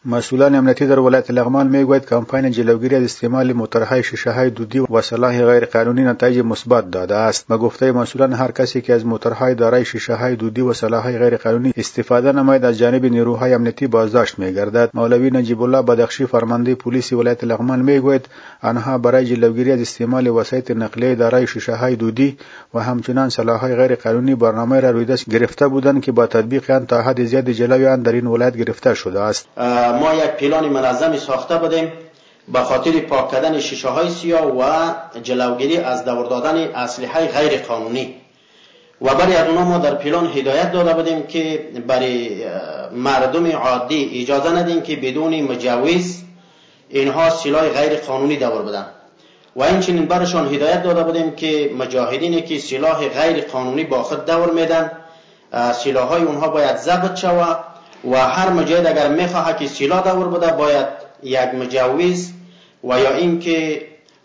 مسئولان امنیتی در ولایت لغمان میگوید کمپین جلوگیری از استعمال موتورهای شیشه‌های دودی و سلاح غیر قانونی نتایج مثبت داده است. به گفته مسئولان هر کسی که از موتورهای دارای شیشه‌های دودی و سلاح غیر قانونی استفاده نماید از جانب نیروهای امنیتی بازداشت می‌گردد. مولوی نجیب الله بدخشی فرمانده پلیس ولایت لغمان میگوید آنها برای جلوگیری از استعمال وسایط نقلیه دارای شیشه‌های دودی و همچنین سلاح‌های غیر قانونی برنامه را روی دست گرفته بودند که با تطبیق آن تا حد زیاد جلوی آن در این ولایت گرفته شده است. ما یک پلان منظمی ساخته بودیم به خاطر پاک کردن شیشه های سیاه و جلوگیری از دور دادن اسلحه غیر قانونی و برای از ما در پلان هدایت داده بودیم که برای مردم عادی اجازه ندیم که بدون مجوز اینها سلاح غیر قانونی دور بدن و اینچنین برشان هدایت داده بودیم که مجاهدینی که سلاح غیر قانونی با خود دور میدن سلاح های اونها باید ضبط شود و هر مجاهد اگر میخواهد که سلاح دور بده باید یک مجوز و یا اینکه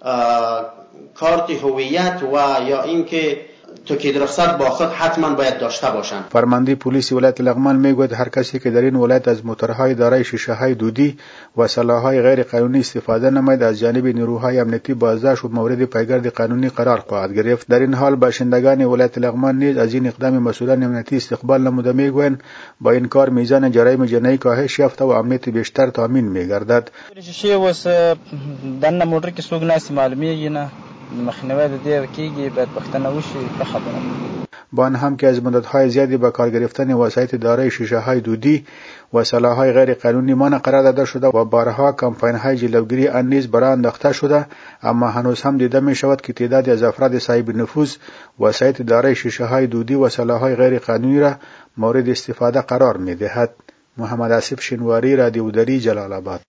کارت هویت و یا اینکه توکید رخصت با خود حتما باید داشته باشند. فرمانده پلیس ولایت لغمان میگوید هر کسی که در این ولایت از موتورهای دارای شیشه‌های دودی و سلاح‌های غیر قانونی استفاده نماید از جانب نیروهای امنیتی بازداشت و مورد پیگرد قانونی قرار خواهد گرفت. در این حال باشندگان ولایت لغمان نیز از این اقدام مسئولان امنیتی استقبال نموده میگویند با این کار میزان جرایم جنایی کاهش یافته و امنیت بیشتر تامین میگردد. شیشه وس دنه موټر کې څوک نه معلومیږي نه مخنیوی د دې کېږي باید پښتنه وشي په خبره. با آن هم که از مدت‌های زیادی به کار گرفتن وسایط دارای شیشه‌های دودی و سلاح‌های غیر قانونی منع قرار داده شده و بارها کمپاین‌های جلوگیری آن نیز برآ انداخته شده، اما هنوز هم دیده می‌شود که تعدادی از افراد صاحب نفوذ وسایط دارای شیشه‌های دودی و سلاح‌های غیر قانونی را مورد استفاده قرار می‌دهد. محمد آصف شینواری، رادیو دری، جلال آباد.